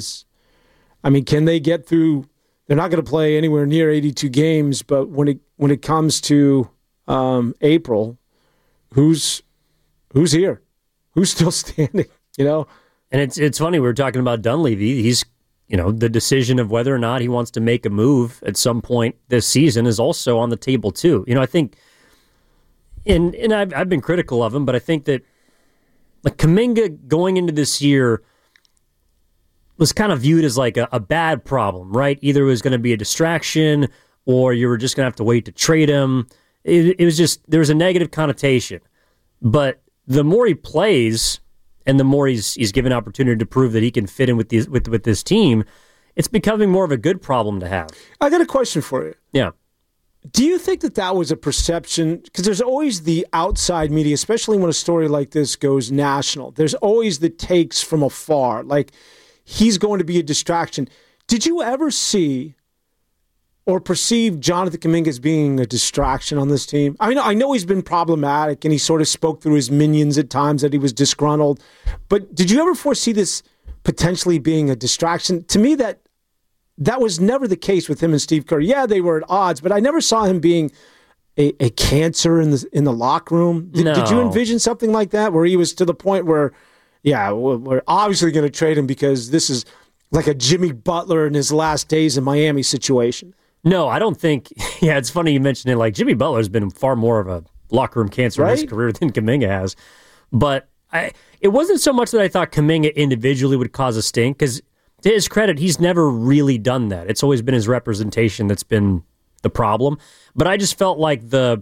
Can they get through? They're not going to play anywhere near 82 games, but when it comes to April, who's here? Who's still standing? You know? And it's funny, we were talking about Dunleavy. He's, the decision of whether or not he wants to make a move at some point this season is also on the table too. I think, and I've been critical of him, but I think that like Kuminga going into this year was kind of viewed as like a bad problem, right? Either it was going to be a distraction or you were just going to have to wait to trade him. It was just, there was a negative connotation. But the more he plays and the more he's given opportunity to prove that he can fit in with this team, it's becoming more of a good problem to have. I got a question for you. Yeah. Do you think that was a perception? Because there's always the outside media, especially when a story like this goes national. There's always the takes from afar, like he's going to be a distraction. Did you ever see or perceive Jonathan Kuminga as being a distraction on this team? I mean, I know he's been problematic and he sort of spoke through his minions at times that he was disgruntled. But did you ever foresee this potentially being a distraction? To me, that was never the case with him and Steve Kerr. Yeah, they were at odds, but I never saw him being a cancer in the locker room. Did you envision something like that, where he was to the point where, we're obviously going to trade him because this is like a Jimmy Butler in his last days in Miami situation? No, I don't think. Yeah, it's funny you mentioned it. Like Jimmy Butler's been far more of a locker room cancer in his career than Kuminga has. But it wasn't so much that I thought Kuminga individually would cause a stink, because to his credit, he's never really done that. It's always been his representation that's been the problem. But I just felt like the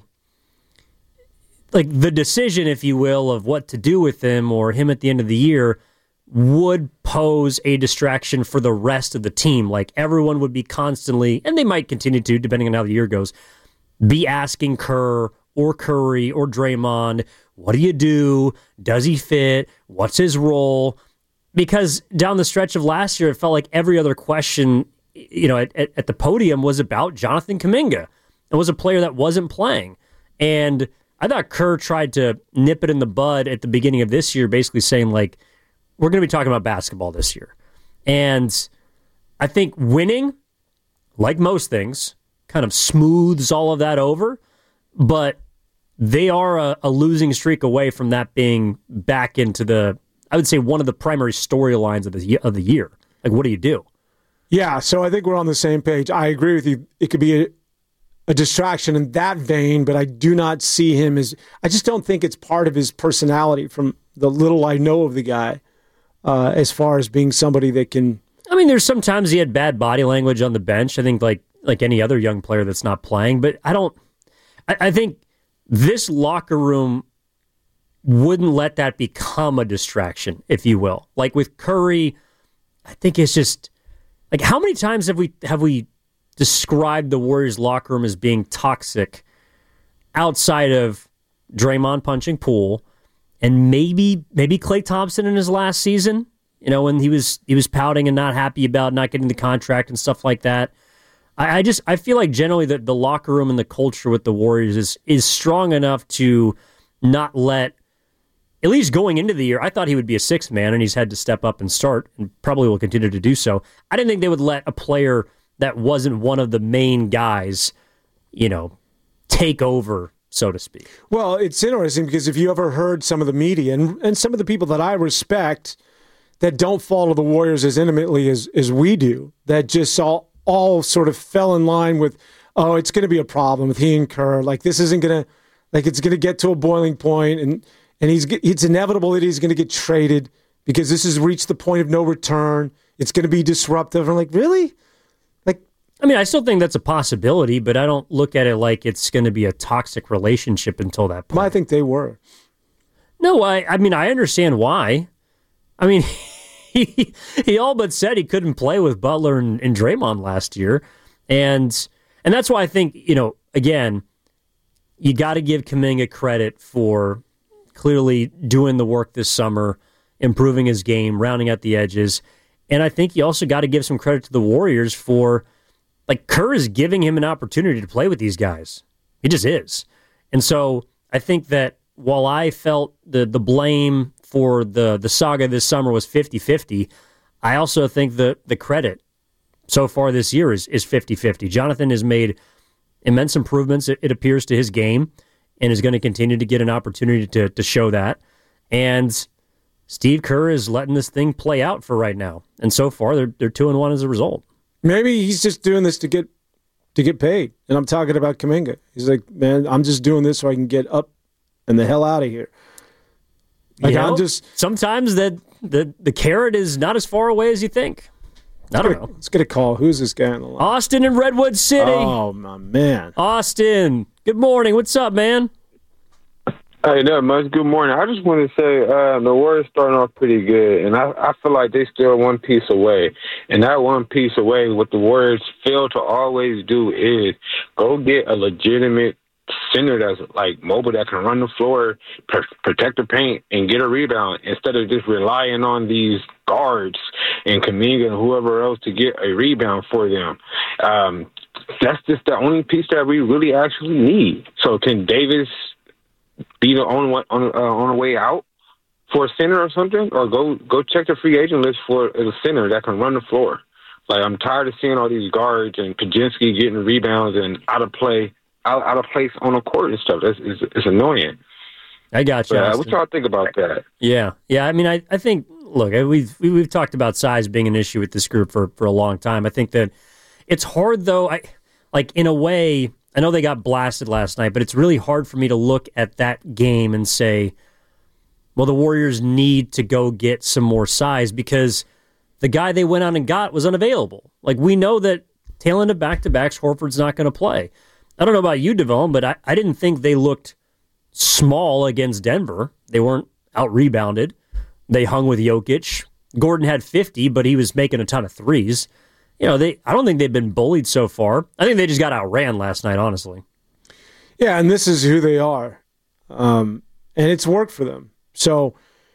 decision, if you will, of what to do with him or him at the end of the year would pose a distraction for the rest of the team. Like everyone would be constantly, and they might continue to, depending on how the year goes, be asking Kerr or Curry or Draymond, what do you do? Does he fit? What's his role? Because down the stretch of last year, it felt like every other question, at the podium was about Jonathan Kuminga. It was a player that wasn't playing. And I thought Kerr tried to nip it in the bud at the beginning of this year, basically saying, like, we're going to be talking about basketball this year. And I think winning, like most things, kind of smooths all of that over. But they are a losing streak away from that being back into I would say, one of the primary storylines of the year. Like, what do you do? Yeah, so I think we're on the same page. I agree with you. It could be a distraction in that vein, but I do not see him as... I just don't think it's part of his personality from the little I know of the guy as far as being somebody that can... I mean, there's sometimes he had bad body language on the bench. I think like any other young player that's not playing, but I think this locker room wouldn't let that become a distraction, if you will. Like with Curry, I think it's just... Like, how many times have we described the Warriors locker room as being toxic outside of Draymond punching Poole and maybe Klay Thompson in his last season, when he was pouting and not happy about not getting the contract and stuff like that. I feel like generally the locker room and the culture with the Warriors is strong enough to not let, at least going into the year, I thought he would be a sixth man, and he's had to step up and start, and probably will continue to do so. I didn't think they would let a player that wasn't one of the main guys, take over, so to speak. Well, it's interesting because if you ever heard some of the media and some of the people that I respect that don't follow the Warriors as intimately as we do, that just all sort of fell in line with, oh, it's going to be a problem with he and Kerr. Like, this isn't going to, like, it's going to get to a boiling point, and it's inevitable that he's going to get traded because this has reached the point of no return. It's going to be disruptive. I'm like, really? I mean, I still think that's a possibility, but I don't look at it like it's going to be a toxic relationship until that point. I think they were. No, I mean, I understand why. I mean, he all but said he couldn't play with Butler and Draymond last year. And that's why I think, again, you got to give Kuminga credit for clearly doing the work this summer, improving his game, rounding out the edges. And I think you also got to give some credit to the Warriors for... Like, Kerr is giving him an opportunity to play with these guys. He just is. And so I think that while I felt the blame for the saga this summer was 50-50, I also think the credit so far this year is 50-50. Jonathan has made immense improvements, it appears, to his game and is going to continue to get an opportunity to show that. And Steve Kerr is letting this thing play out for right now. And so far, they're 2-1 as a result. Maybe he's just doing this to get paid. And I'm talking about Kuminga. He's like, man, I'm just doing this so I can get up and the hell out of here. Like, sometimes the carrot is not as far away as you think. I don't know. Let's get a call. Who's this guy on the line? Austin in Redwood City. Oh, my man. Austin, good morning. What's up, man? Hey, not much. Good morning. I just want to say the Warriors starting off pretty good, and I feel like they still one piece away. And that one piece away, what the Warriors fail to always do is go get a legitimate center that's like mobile, that can run the floor, protect the paint, and get a rebound instead of just relying on these guards and Kuminga and whoever else to get a rebound for them. That's just the only piece that we really actually need. So can Davis be the only one on the way out for a center or something, or go check the free agent list for a center that can run the floor. Like, I'm tired of seeing all these guards and Kajinski getting rebounds and out of place on the court and stuff. It's annoying. I got you. What y'all think about that? Yeah. I mean, I think. Look, we've talked about size being an issue with this group for a long time. I think that it's hard though. In a way. I know they got blasted last night, but it's really hard for me to look at that game and say, well, the Warriors need to go get some more size because the guy they went out and got was unavailable. Like, we know that tail end of back-to-backs, Horford's not going to play. I don't know about you, Devon, but I didn't think they looked small against Denver. They weren't out-rebounded. They hung with Jokic. Gordon had 50, but he was making a ton of threes. I don't think they've been bullied so far. I think they just got outran last night, honestly. Yeah, and this is who they are. And it's worked for them. So,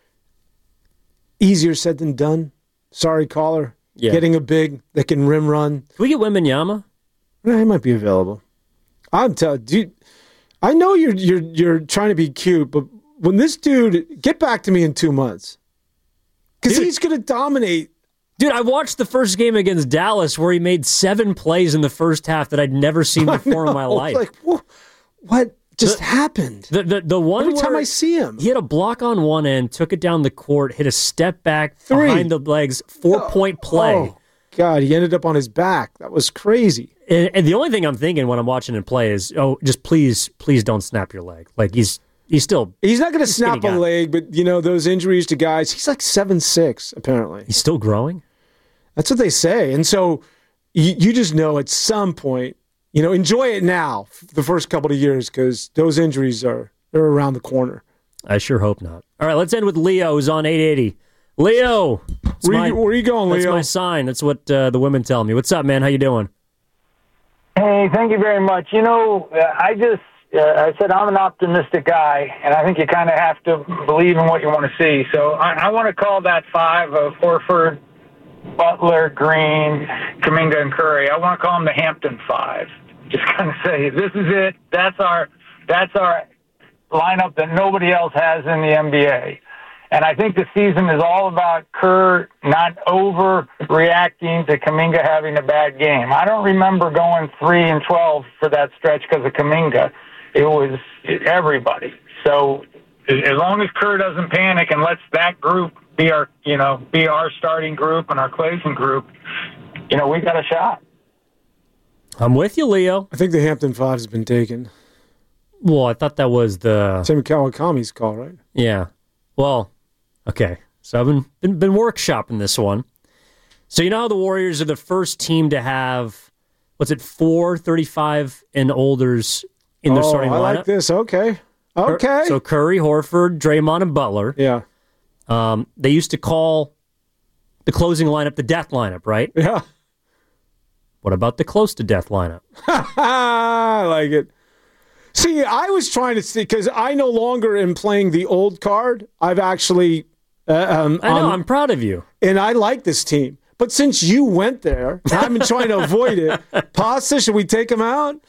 easier said than done. Sorry, caller. Yeah. Getting a big that can rim run. Can we get Wembanyama? Yeah, he might be available. I'm telling you, I know you're trying to be cute, but when this dude, get back to me in 2 months. Because he's going to dominate. Dude, I watched the first game against Dallas where he made 7 plays in the first half that I'd never seen before in my life. Like, what just happened? The one Every time I see him. He had a block on one end, took it down the court, hit a step back behind the legs, 4-point play. Oh, God, he ended up on his back. That was crazy. And the only thing I'm thinking when I'm watching him play is, just please don't snap your leg. Like, he's not going to snap a leg, but, those injuries to guys, he's like 7'6", apparently. He's still growing? That's what they say. And so you just know at some point, enjoy it now, the first couple of years, because those injuries they're around the corner. I sure hope not. All right, let's end with Leo, who's on 880. Leo! Where are you going, Leo? That's my sign. That's what the women tell me. What's up, man? How you doing? Hey, thank you very much. I said I'm an optimistic guy, and I think you kind of have to believe in what you want to see. So I want to call that 5 of Horford, Butler, Green, Kuminga, and Curry. I want to call them the Hampton 5. Just kind of say, this is it. That's our lineup that nobody else has in the NBA. And I think the season is all about Kerr not overreacting to Kuminga having a bad game. I don't remember going 3-12 for that stretch because of Kuminga. It was everybody. So as long as Kerr doesn't panic and lets that group be our starting group and our Clayson group, we got a shot. I'm with you, Leo. I think the Hampton 5 has been taken. Well, I thought that was the Tim Kawakami's call, right? Yeah. Well, okay. So I've been workshopping this one. So you know how the Warriors are the first team to have 4 35 and olders in their starting lineup? I like this. Okay. So Curry, Horford, Draymond, and Butler. Yeah. They used to call the closing lineup the death lineup, right? Yeah. What about the close to death lineup? I like it. See, I was trying to see, because I no longer am playing the old card. I've actually... I know, I'm proud of you. And I like this team. But since you went there, I've been trying to avoid it. Pasta, should we take him out?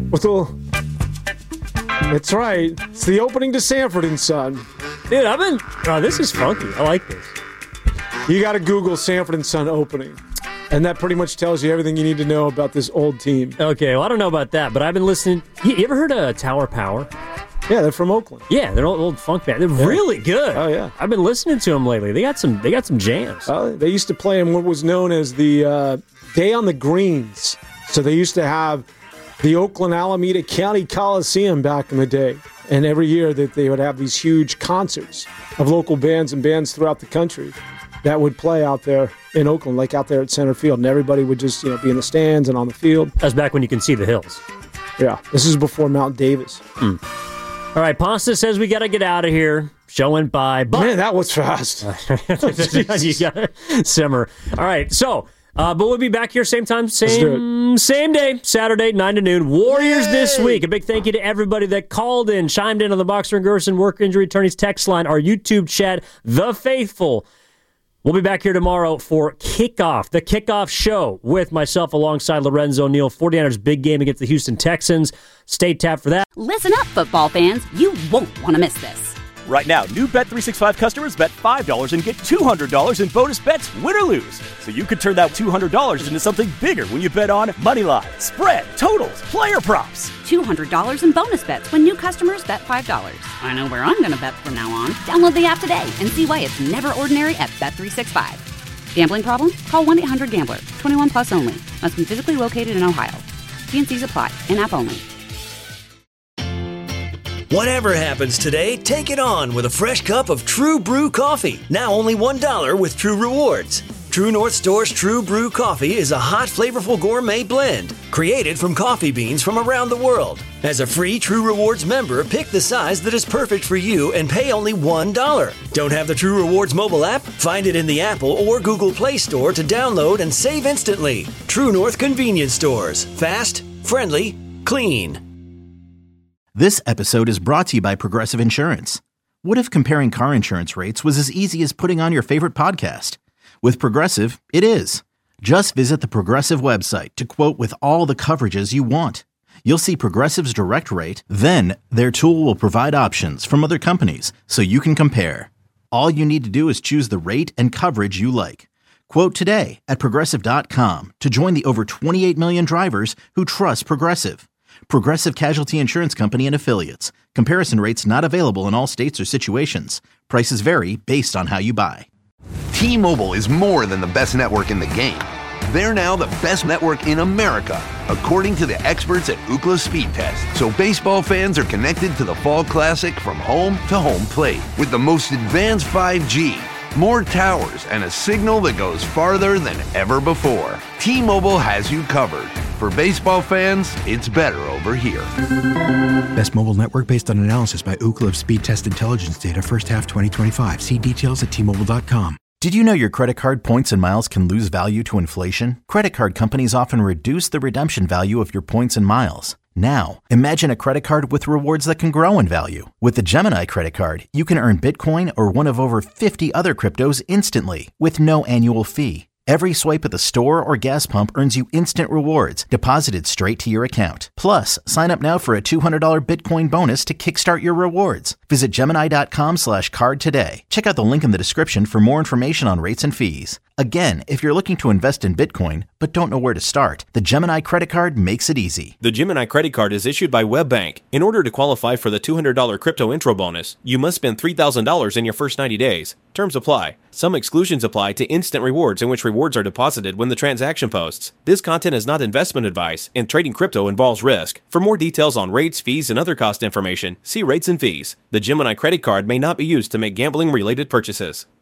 That's right. It's the opening to Sanford & Son. Dude, this is funky. I like this. You got to Google Sanford & Son opening. And that pretty much tells you everything you need to know about this old team. Okay, well, I don't know about that, but I've been listening. You ever heard of Tower Power? Yeah, they're from Oakland. Yeah, they're old funk band. They're really good. Oh, yeah. I've been listening to them lately. They got some jams. They used to play in what was known as the Day on the Greens. So they used to have the Oakland Alameda County Coliseum back in the day. And every year that they would have these huge concerts of local bands and bands throughout the country that would play out there in Oakland, like out there at center field. And everybody would just, be in the stands and on the field. That's back when you can see the hills. Yeah, this is before Mount Davis. All right, Pasta says we got to get out of here. Show went by. But man, that was fast. You got to simmer. All right, so, but we'll be back here same time, same day, Saturday, 9 to noon. Warriors this week. A big thank you to everybody that called in, chimed in on the Boxer and Gerson Work Injury Attorneys text line, our YouTube chat, The Faithful. We'll be back here tomorrow for Kickoff, the Kickoff Show with myself alongside Lorenzo Neal. 49ers big game against the Houston Texans. Stay tapped for that. Listen up, football fans. You won't want to miss this. Right now, new Bet365 customers bet $5 and get $200 in bonus bets, win or lose. So you could turn that $200 into something bigger when you bet on moneyline, spread, totals, player props. $200 in bonus bets when new customers bet $5. I know where I'm going to bet from now on. Download the app today and see why it's never ordinary at Bet365. Gambling problem? Call 1-800-GAMBLER. 21 plus only. Must be physically located in Ohio. T&Cs apply. In-app only. Whatever happens today, take it on with a fresh cup of True Brew coffee. Now only $1 with True Rewards. True North Store's True Brew Coffee is a hot, flavorful gourmet blend created from coffee beans from around the world. As a free True Rewards member, pick the size that is perfect for you and pay only $1. Don't have the True Rewards mobile app? Find it in the Apple or Google Play Store to download and save instantly. True North Convenience Stores. Fast, friendly, clean. This episode is brought to you by Progressive Insurance. What if comparing car insurance rates was as easy as putting on your favorite podcast? With Progressive, it is. Just visit the Progressive website to quote with all the coverages you want. You'll see Progressive's direct rate, then their tool will provide options from other companies so you can compare. All you need to do is choose the rate and coverage you like. Quote today at Progressive.com to join the over 28 million drivers who trust Progressive. Progressive Casualty Insurance Company and Affiliates. Comparison rates not available in all states or situations. Prices vary based on how you buy. T-Mobile is more than the best network in the game. They're now the best network in America, according to the experts at Ookla Speed Test. So baseball fans are connected to the Fall Classic from home to home plate with the most advanced 5G, more towers, and a signal that goes farther than ever before. T-Mobile has you covered. For baseball fans, it's better over here. Best mobile network based on analysis by Ookla of Speed Test Intelligence data first half 2025. See details at T-Mobile.com. Did you know your credit card points and miles can lose value to inflation? Credit card companies often reduce the redemption value of your points and miles. Now, imagine a credit card with rewards that can grow in value. With the Gemini credit card, you can earn Bitcoin or one of over 50 other cryptos instantly with no annual fee. Every swipe at the store or gas pump earns you instant rewards deposited straight to your account. Plus, sign up now for a $200 Bitcoin bonus to kickstart your rewards. Visit Gemini.com/card today. Check out the link in the description for more information on rates and fees. Again, if you're looking to invest in Bitcoin but don't know where to start, the Gemini credit card makes it easy. The Gemini credit card is issued by WebBank. In order to qualify for the $200 crypto intro bonus, you must spend $3,000 in your first 90 days. Terms apply. Some exclusions apply to instant rewards in which rewards are deposited when the transaction posts. This content is not investment advice, and trading crypto involves risk. For more details on rates, fees, and other cost information, see rates and fees. The Gemini credit card may not be used to make gambling-related purchases.